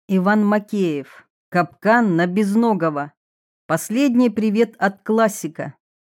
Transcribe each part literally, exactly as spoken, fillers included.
Иван Макеев. Капкан на Безногого. Последний привет от классика.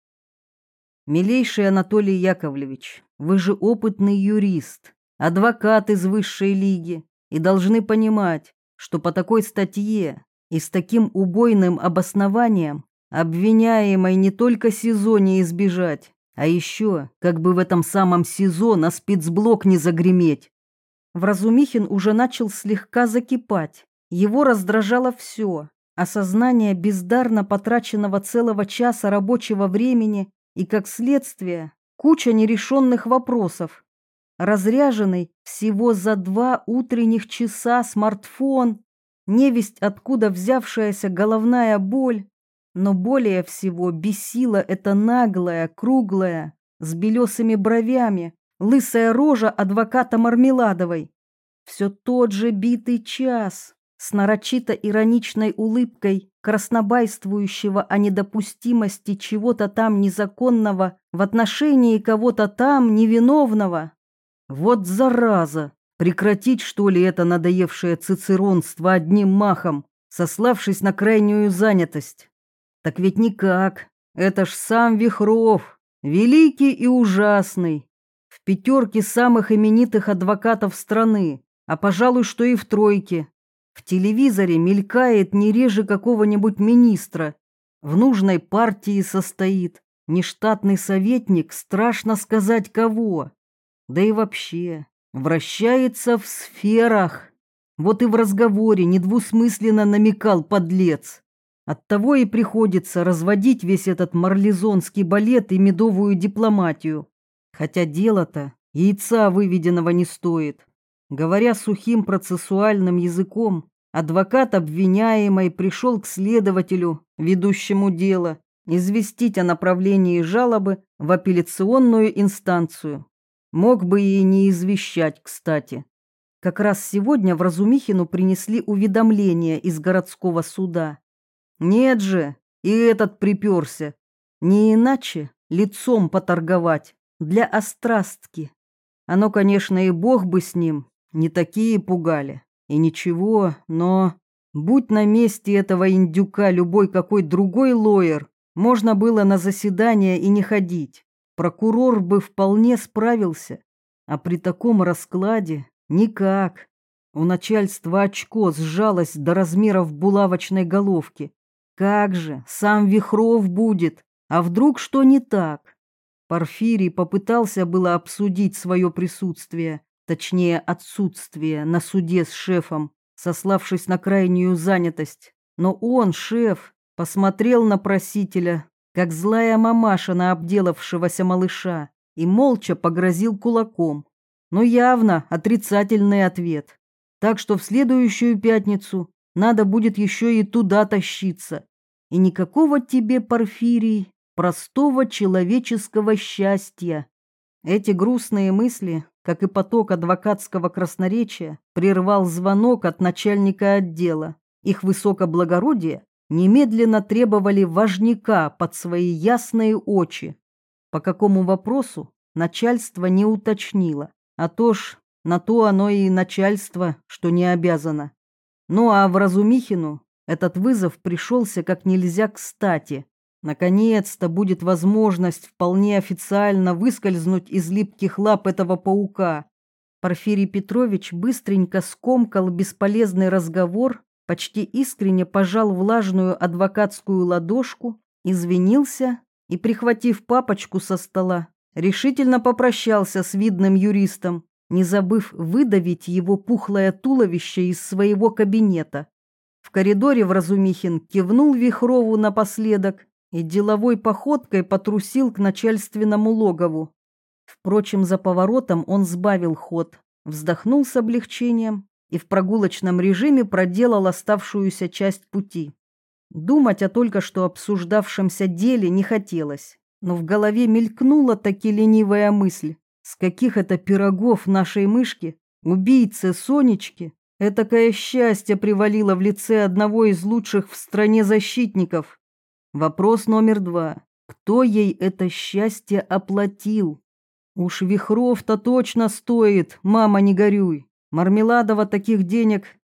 Милейший Анатолий Яковлевич, вы же опытный юрист, адвокат из высшей лиги, и должны понимать, что по такой статье и с таким убойным обоснованием обвиняемой не только СИЗО не избежать, а еще, как бы в этом самом СИЗО на спецблок не загреметь. Вразумихин уже начал слегка закипать. Его раздражало все. Осознание бездарно потраченного целого часа рабочего времени и, как следствие, куча нерешенных вопросов. Разряженный всего за два утренних часа смартфон, невесть откуда взявшаяся головная боль, но более всего бесила эта наглая, круглая, с белесыми бровями, лысая рожа адвоката Мармеладовой. Все тот же битый час с нарочито ироничной улыбкой краснобайствующего о недопустимости чего-то там незаконного в отношении кого-то там невиновного. Вот зараза! Прекратить, что ли, это надоевшее цицеронство одним махом, сославшись на крайнюю занятость? Так ведь никак. Это ж сам Вихров, великий и ужасный, в пятерке самых именитых адвокатов страны, а, пожалуй, что и в тройке. В телевизоре мелькает не реже какого-нибудь министра, в нужной партии состоит, нештатный советник, страшно сказать кого. Да и вообще, вращается в сферах. Вот и в разговоре недвусмысленно намекал подлец. Оттого и приходится разводить весь этот марлезонский балет и медовую дипломатию. Хотя дело-то яйца выведенного не стоит. Говоря сухим процессуальным языком, адвокат обвиняемой пришел к следователю, ведущему дело, известить о направлении жалобы в апелляционную инстанцию. Мог бы и не извещать, кстати. Как раз сегодня Вразумихину принесли уведомление из городского суда. Нет же, и этот приперся. Не иначе лицом поторговать, для острастки. Оно, конечно, и бог бы с ним, не такие пугали. И ничего, но... Будь на месте этого индюка любой какой другой лоер, можно было на заседание и не ходить. Прокурор бы вполне справился. А при таком раскладе никак. У начальства очко сжалось до размеров булавочной головки. Как же, сам Вихров будет, а вдруг что не так? Порфирий попытался было обсудить свое присутствие, точнее отсутствие, на суде с шефом, сославшись на крайнюю занятость. Но он, шеф, посмотрел на просителя, как злая мамаша на обделавшегося малыша, и молча погрозил кулаком. Но явно отрицательный ответ. Так что в следующую пятницу надо будет еще и туда тащиться. И никакого тебе, Порфирий, простого человеческого счастья. Эти грустные мысли, как и поток адвокатского красноречия, прервал звонок от начальника отдела. Их высокоблагородие немедленно требовали важняка под свои ясные очи. По какому вопросу начальство не уточнило, а то ж на то оно и начальство, что не обязано. Ну а Вразумихину этот вызов пришелся как нельзя кстати. Наконец-то будет возможность вполне официально выскользнуть из липких лап этого паука. Порфирий Петрович быстренько скомкал бесполезный разговор, почти искренне пожал влажную адвокатскую ладошку, извинился и, прихватив папочку со стола, решительно попрощался с видным юристом, не забыв выдавить его пухлое туловище из своего кабинета. В коридоре Вразумихин кивнул Вихрову напоследок и деловой походкой потрусил к начальственному логову. Впрочем, за поворотом он сбавил ход, вздохнул с облегчением и в прогулочном режиме проделал оставшуюся часть пути. Думать о только что обсуждавшемся деле не хотелось, но в голове мелькнула таки ленивая мысль. С каких это пирогов нашей мышки, убийце Сонечки, этакое счастье привалило в лице одного из лучших в стране защитников. Вопрос номер два. Кто ей это счастье оплатил? Уж Вихров-то точно стоит, мама, не горюй. Мармеладова таких денег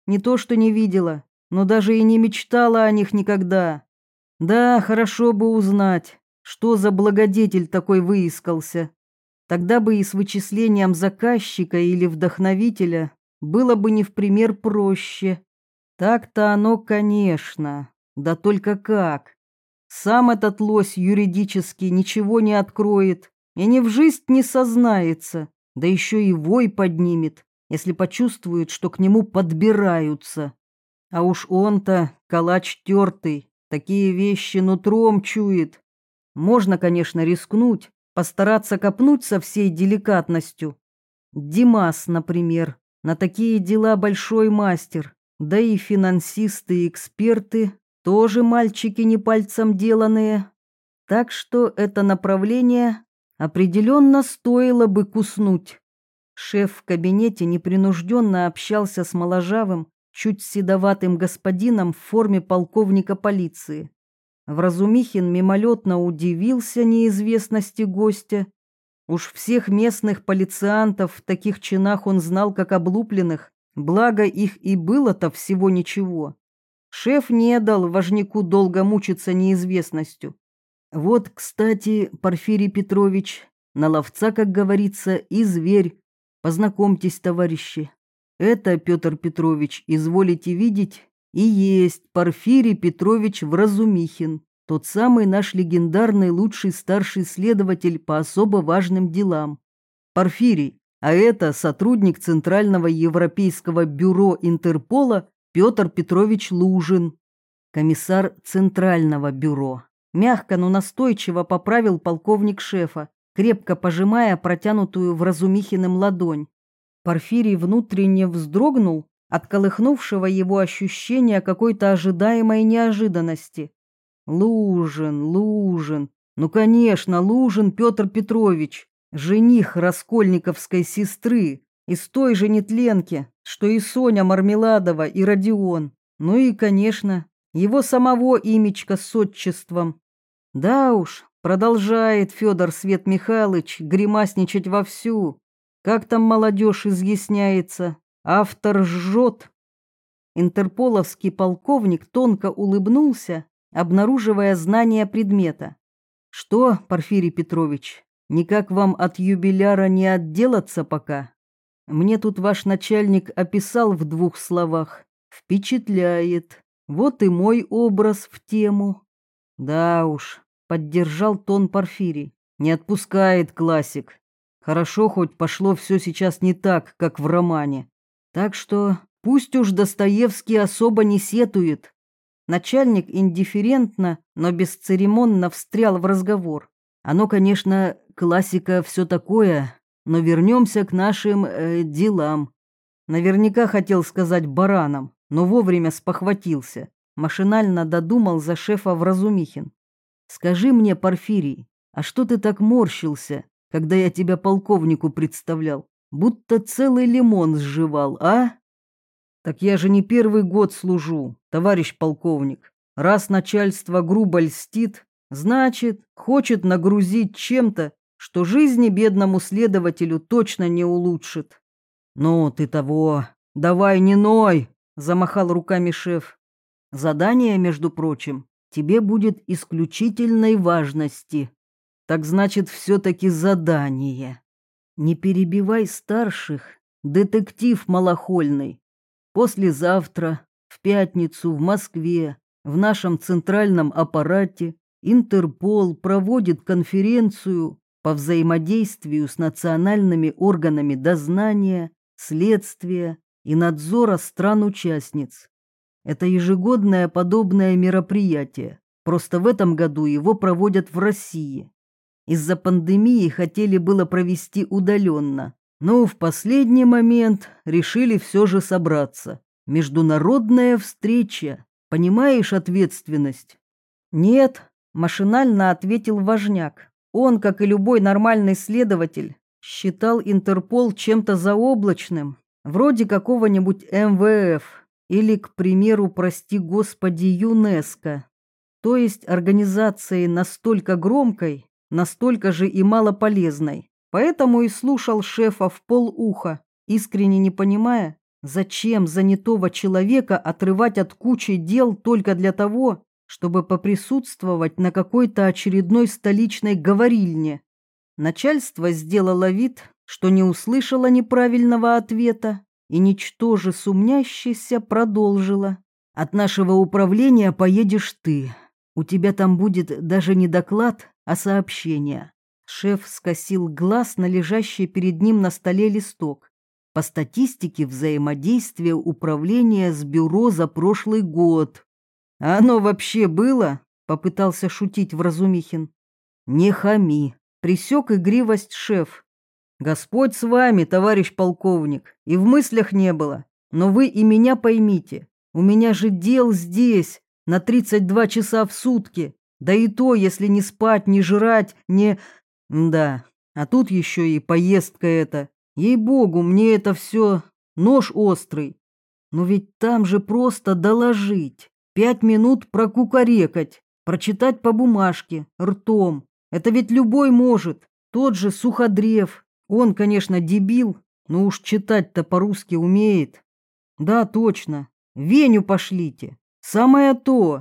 Не то что не видела, но даже и не мечтала о них никогда. Да, хорошо бы узнать, что за благодетель такой выискался. Тогда бы и с вычислением заказчика или вдохновителя было бы не в пример проще. Так-то оно, конечно, да только как. Сам этот лось юридически ничего не откроет и ни в жизнь не сознается, да еще и вой поднимет, если почувствует, что к нему подбираются. А уж он-то калач тертый, такие вещи нутром чует. Можно, конечно, рискнуть, постараться копнуть со всей деликатностью. Димас, например, на такие дела большой мастер, да и финансисты и эксперты тоже мальчики не пальцем деланные. Так что это направление определенно стоило бы куснуть. Шеф в кабинете непринужденно общался с моложавым, чуть седоватым господином в форме полковника полиции. Вразумихин мимолетно удивился неизвестности гостя. Уж всех местных полициантов в таких чинах он знал как облупленных, благо их и было-то всего ничего. Шеф не дал важняку долго мучиться неизвестностью. Вот, кстати, Порфирий Петрович, на ловца, как говорится, и зверь. Познакомьтесь, товарищи. Это, Петр Петрович, изволите видеть, и есть Порфирий Петрович Вразумихин, тот самый наш легендарный лучший старший следователь по особо важным делам. Порфирий, а это сотрудник Центрального европейского бюро Интерпола Петр Петрович Лужин, комиссар Центрального бюро. Мягко, но настойчиво поправил полковник шефа, крепко пожимая протянутую Вразумихиным ладонь. Порфирий внутренне вздрогнул от колыхнувшего его ощущения какой-то ожидаемой неожиданности. Лужин, Лужин, ну, конечно, Лужин Петр Петрович, жених раскольниковской сестры, из той же нетленки, что и Соня Мармеладова и Родион. Ну и, конечно, его самого имечко с отчеством. Да уж, продолжает Федор Свет Михайлович гримасничать вовсю. Как там молодежь изъясняется? Автор жжет. Интерполовский полковник тонко улыбнулся, обнаруживая знание предмета. Что, Порфирий Петрович, никак вам от юбиляра не отделаться пока? Мне тут ваш начальник описал в двух словах. Впечатляет. Вот и мой образ в тему. Да уж, поддержал тон Порфирий. Не отпускает классик. Хорошо, хоть пошло все сейчас не так, как в романе. Так что пусть уж Достоевский особо не сетует. Начальник индифферентно, но бесцеремонно встрял в разговор. Оно, конечно, классика все такое, но вернемся к нашим э, делам. Наверняка хотел сказать баранам, но вовремя спохватился. Машинально додумал за шефа Вразумихин. Скажи мне, Порфирий, а что ты так морщился, когда я тебя полковнику представлял? Будто целый лимон сживал, а? Так я же не первый год служу, товарищ полковник. Раз начальство грубо льстит, значит, хочет нагрузить чем-то, что жизни бедному следователю точно не улучшит. Ну, ты того, давай не ной, замахал руками шеф. Задание, между прочим, тебе будет исключительной важности. Так значит, все-таки задание. Не перебивай старших, детектив малохольный. Послезавтра, в пятницу, в Москве, в нашем центральном аппарате Интерпол проводит конференцию по взаимодействию с национальными органами дознания, следствия и надзора стран-участниц. Это ежегодное подобное мероприятие, просто в этом году его проводят в России. Из-за пандемии хотели было провести удаленно, но в последний момент решили все же собраться. Международная встреча, понимаешь ответственность? Нет, машинально ответил важняк. Он, как и любой нормальный следователь, считал Интерпол чем-то заоблачным, вроде какого-нибудь эм вэ эф или, к примеру, прости господи, ЮНЕСКО. То есть организацией настолько громкой, настолько же и малополезной. Поэтому и слушал шефа в полуха, искренне не понимая, Зачем занятого человека отрывать от кучи дел только для того, чтобы поприсутствовать на какой-то очередной столичной говорильне? Начальство сделало вид, что не услышало неправильного ответа, и, ничтоже сумнящийся, продолжило. «От нашего управления поедешь ты. У тебя там будет даже не доклад, а сообщение». Шеф скосил глаз на лежащий перед ним на столе листок. «По статистике взаимодействия управления с бюро за прошлый год». «А оно вообще было?» — попытался шутить Вразумихин. «Не хами», — пресек игривость шеф. «Господь с вами, товарищ полковник, и в мыслях не было. Но вы и меня поймите, у меня же дел здесь на тридцать два часа в сутки, да и то, если не спать, не жрать, не... Да, а тут еще и поездка эта. Ей-богу, мне это все нож острый. Но ведь там же просто доложить, пять минут прокукарекать, прочитать по бумажке, ртом. Это ведь любой может, тот же Суходрев. Он, конечно, дебил, но уж читать-то по-русски умеет. Да, точно. Веню пошлите. Самое то.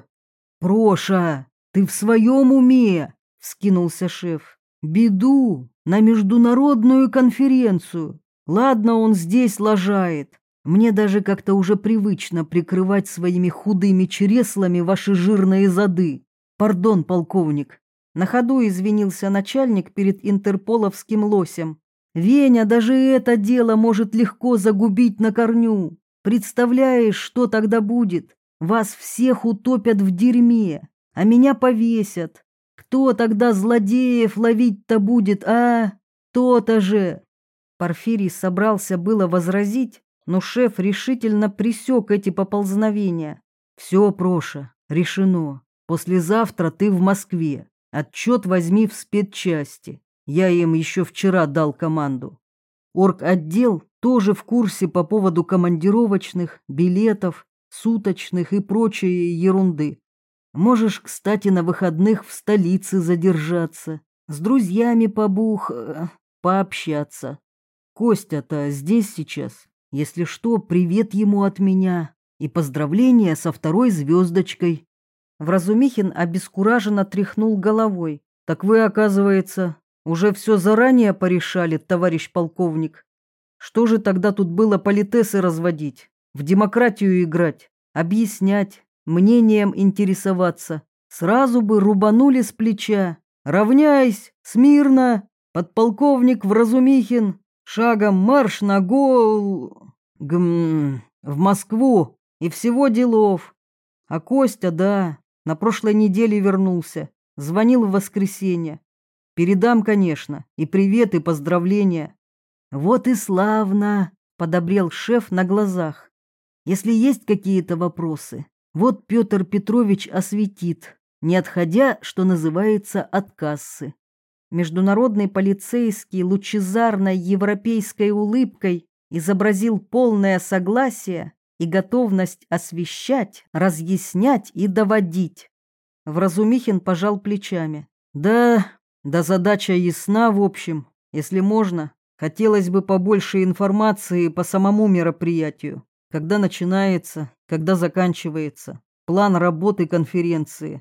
Проша, ты в своем уме? Вскинулся шеф. Беду на международную конференцию. Ладно, он здесь лажает. Мне даже как-то уже привычно прикрывать своими худыми чреслами ваши жирные зады. Пардон, полковник. На ходу извинился начальник перед интерполовским лосем. Веня даже это дело может легко загубить на корню. Представляешь, что тогда будет? Вас всех утопят в дерьме, а меня повесят. Кто тогда злодеев ловить-то будет, а? То-то же. Порфирий собрался было возразить, но шеф решительно пресек эти поползновения. Все, Проша, решено. Послезавтра ты в Москве. Отчет возьми в спецчасти. Я им еще вчера дал команду. Орготдел тоже в курсе по поводу командировочных, билетов, суточных и прочей ерунды. Можешь, кстати, на выходных в столице задержаться, с друзьями побух... пообщаться. Костя-то здесь сейчас. Если что, привет ему от меня и поздравления со второй звездочкой. Вразумихин обескураженно тряхнул головой. Так вы, оказывается, уже все заранее порешали, товарищ полковник. Что же тогда тут было политесы разводить, в демократию играть, объяснять, мнением интересоваться? Сразу бы рубанули с плеча. Равняйсь, смирно, подполковник Вразумихин, шагом марш на гол... Гм... в Москву и всего делов. А Костя, да, на прошлой неделе вернулся, звонил в воскресенье. Передам, конечно, и привет, и поздравления. Вот и славно, подобрел шеф на глазах. Если есть какие-то вопросы, вот Петр Петрович осветит, не отходя, что называется, от кассы. Международный полицейский лучезарной европейской улыбкой изобразил полное согласие и готовность освещать, разъяснять и доводить. Вразумихин пожал плечами. Да... Да задача ясна, в общем. Если можно, хотелось бы побольше информации по самому мероприятию. Когда начинается, когда заканчивается. План работы конференции.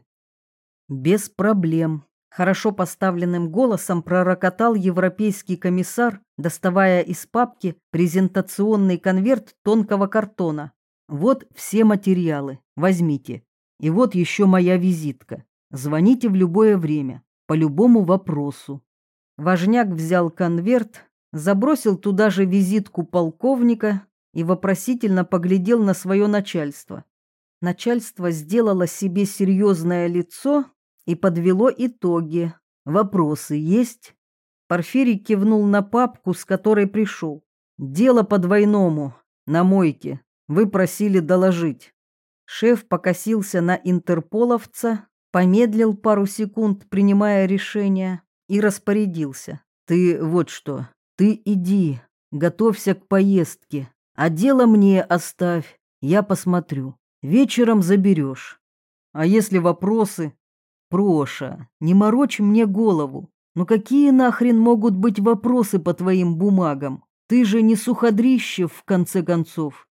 Без проблем. Хорошо поставленным голосом пророкотал европейский комиссар, доставая из папки презентационный конверт тонкого картона. Вот все материалы. Возьмите. И вот еще моя визитка. Звоните в любое время. По любому вопросу. Важняк взял конверт, забросил туда же визитку полковника и вопросительно поглядел на свое начальство. Начальство сделало себе серьезное лицо и подвело итоги. Вопросы есть? Порфирий кивнул на папку, с которой пришел. Дело по двойному, на мойке. Вы просили доложить. Шеф покосился на интерполовца, помедлил пару секунд, принимая решение, и распорядился. Ты вот что, ты иди, готовься к поездке, а дело мне оставь, я посмотрю. Вечером заберешь. А если вопросы? Проша, не морочь мне голову. Ну какие нахрен могут быть вопросы по твоим бумагам? Ты же не Суходрищев, в конце концов.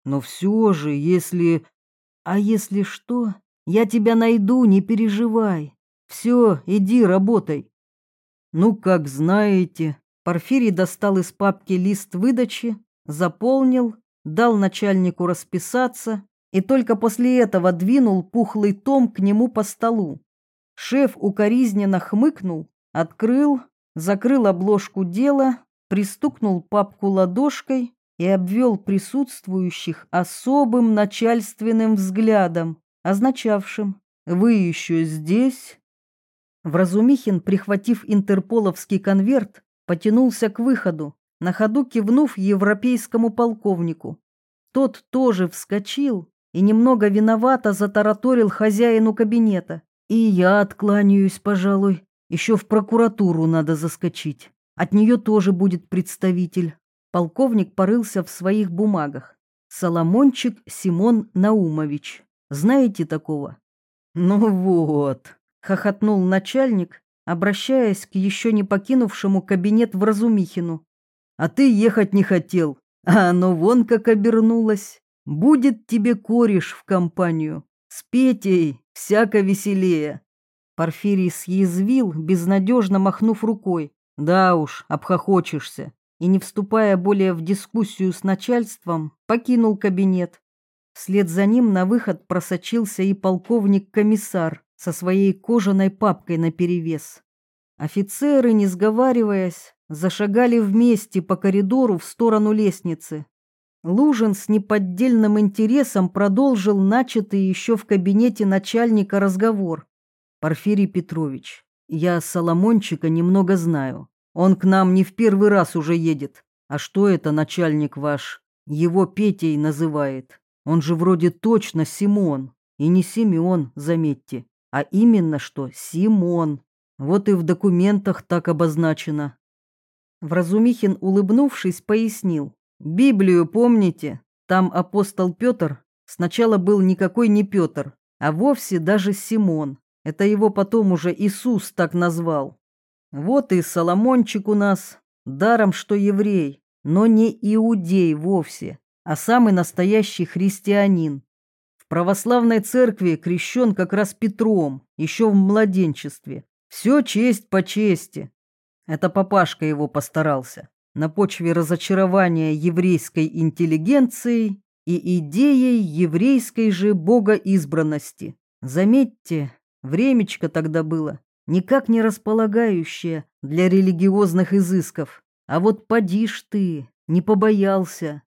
Но все же, если... А если что, я тебя найду, не переживай. Все, иди работай. Ну, как знаете. Порфирий достал из папки лист выдачи, заполнил, дал начальнику расписаться и только после этого двинул пухлый том к нему по столу. Шеф укоризненно хмыкнул, открыл, закрыл обложку дела, пристукнул папку ладошкой и обвел присутствующих особым начальственным взглядом, означавшим: «Вы еще здесь?» Вразумихин, прихватив интерполовский конверт, потянулся к выходу, на ходу кивнув европейскому полковнику. Тот тоже вскочил и немного виновато затараторил хозяину кабинета. «И я откланяюсь, пожалуй. Еще в прокуратуру надо заскочить. От нее тоже будет представитель». Полковник порылся в своих бумагах. «Соломончик Симон Наумович. Знаете такого?» «Ну вот», — хохотнул начальник, обращаясь к еще не покинувшему кабинет Вразумихину. «А ты ехать не хотел, а оно вон как обернулось. Будет тебе кореш в компанию. С Петей всяко веселее». Порфирий съязвил, безнадежно махнув рукой. «Да уж, обхохочешься». И, не вступая более в дискуссию с начальством, покинул кабинет. Вслед за ним на выход просочился и полковник-комиссар со своей кожаной папкой наперевес. Офицеры, не сговариваясь, зашагали вместе по коридору в сторону лестницы. Лужин с неподдельным интересом продолжил начатый еще в кабинете начальника разговор. «Порфирий Петрович, я Соломончика немного знаю. Он к нам не в первый раз уже едет. А что это начальник ваш? Его Петей называет. Он же вроде точно Симон. И не Семен, заметьте, а именно что Симон. Вот и в документах так обозначено». Вразумихин, улыбнувшись, пояснил. «Библию помните? Там апостол Петр сначала был никакой не Петр, а вовсе даже Симон. Это его потом уже Иисус так назвал. Вот и Соломончик у нас, даром что еврей, но не иудей вовсе, а самый настоящий христианин. В православной церкви крещен как раз Петром, еще в младенчестве. Все честь по чести. Это папашка его постарался, на почве разочарования еврейской интеллигенцией и идеей еврейской же богоизбранности. Заметьте, времечко тогда было никак не располагающее для религиозных изысков. А вот поди ж ты, не побоялся.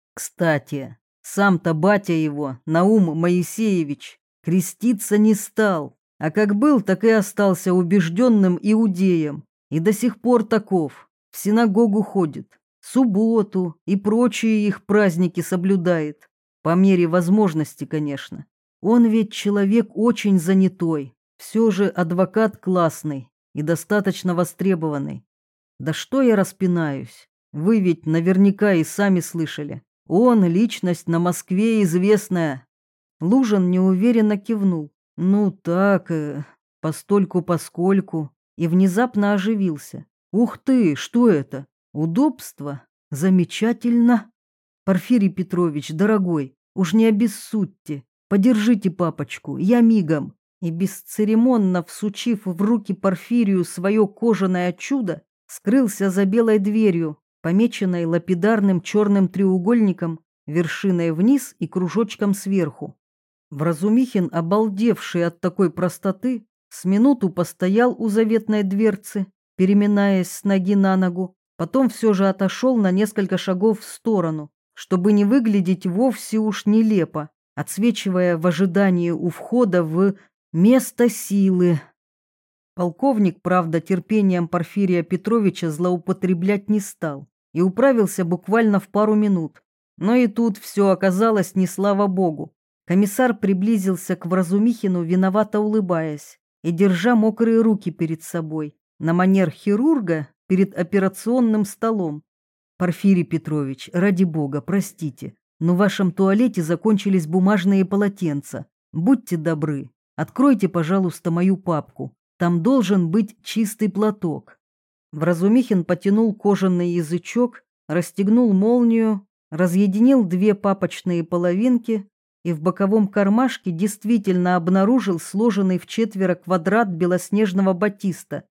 Кстати, сам-то батя его, Наум Моисеевич, креститься не стал, а как был, так и остался убежденным иудеем, и до сих пор таков, в синагогу ходит, субботу и прочие их праздники соблюдает, по мере возможности, конечно. Он ведь человек очень занятой, все же адвокат классный и достаточно востребованный. Да что я распинаюсь, вы ведь наверняка и сами слышали. Он личность на Москве известная. Лужин неуверенно кивнул. Ну так, э, постольку-поскольку. И внезапно оживился. Ух ты, что это? Удобство? Замечательно. Порфирий Петрович, дорогой, уж не обессудьте. Подержите папочку, я мигом. И бесцеремонно всучив в руки Порфирию свое кожаное чудо, скрылся за белой дверью, помеченной лапидарным черным треугольником, вершиной вниз и кружочком сверху. Вразумихин, обалдевший от такой простоты, с минуту постоял у заветной дверцы, переминаясь с ноги на ногу, потом все же отошел на несколько шагов в сторону, чтобы не выглядеть вовсе уж нелепо, отсвечивая в ожидании у входа в место силы. Полковник, правда, терпением Порфирия Петровича злоупотреблять не стал и управился буквально в пару минут. Но и тут все оказалось не слава богу. Комиссар приблизился к Вразумихину, виновато улыбаясь и держа мокрые руки перед собой, на манер хирурга перед операционным столом. «Порфирий Петрович, ради бога, простите, но в вашем туалете закончились бумажные полотенца. Будьте добры, откройте, пожалуйста, мою папку. Там должен быть чистый платок». Вразумихин потянул кожаный язычок, расстегнул молнию разъединил две папочные половинки и в боковом кармашке действительно обнаружил сложенный в четверо квадрат белоснежного батиста.